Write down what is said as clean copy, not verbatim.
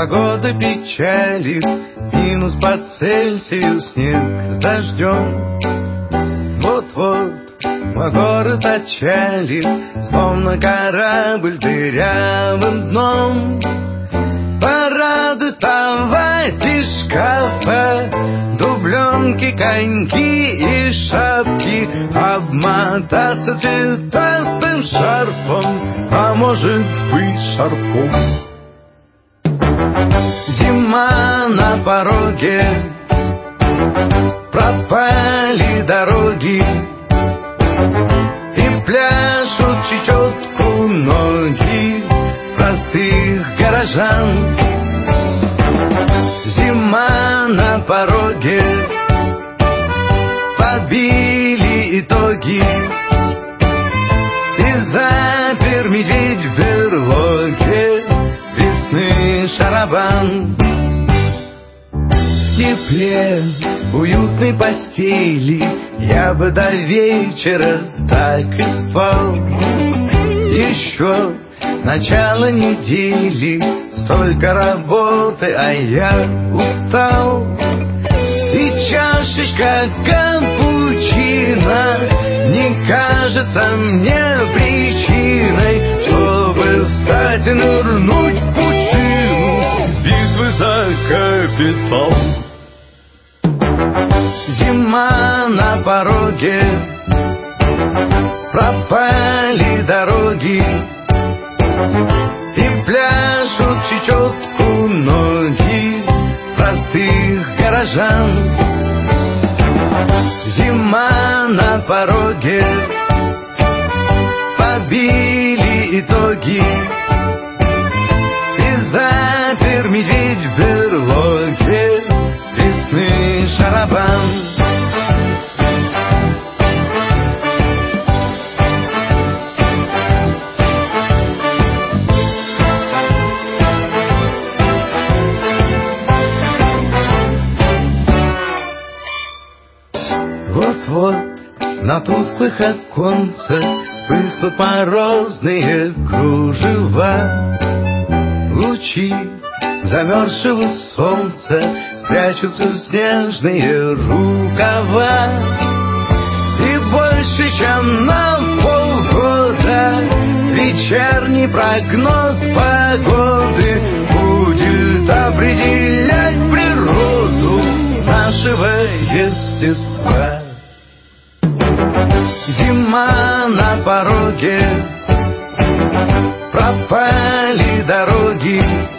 Погода печалит, минус по Цельсию, снег с дождем. Вот-вот мой город отчалит, словно корабль с дырявым дном. Пора доставать из шкафа дубленки, коньки и шапки, обмотаться цветастым шарфом, а может быть шарфом. Зима на пороге, пропали дороги, и пляшут чечетку ноги простых горожан. Зима на пороге, подбили итоги, и запер медведь в берлоге весны шарабан. В тепле уютной постели я бы до вечера так и спал. Еще начало недели, столько работы, а я устал. И чашечка капучино не кажется мне причиной, чтобы встать и нырнуть в пучину битвы за капитал. Зима на пороге, пропали дороги, и пляшут чечетку ноги простых горожан. Зима на пороге, подбили итоги, и запер медведь в берлоге весны шарабан. Вот-вот на тусклых оконцах вспыхнут морозные кружева. Лучи замерзшего солнца спрячутся в снежные рукава. И больше чем на полгода вечерний прогноз погоды будет определять природу нашего естества. Зима на пороге, пропали дороги,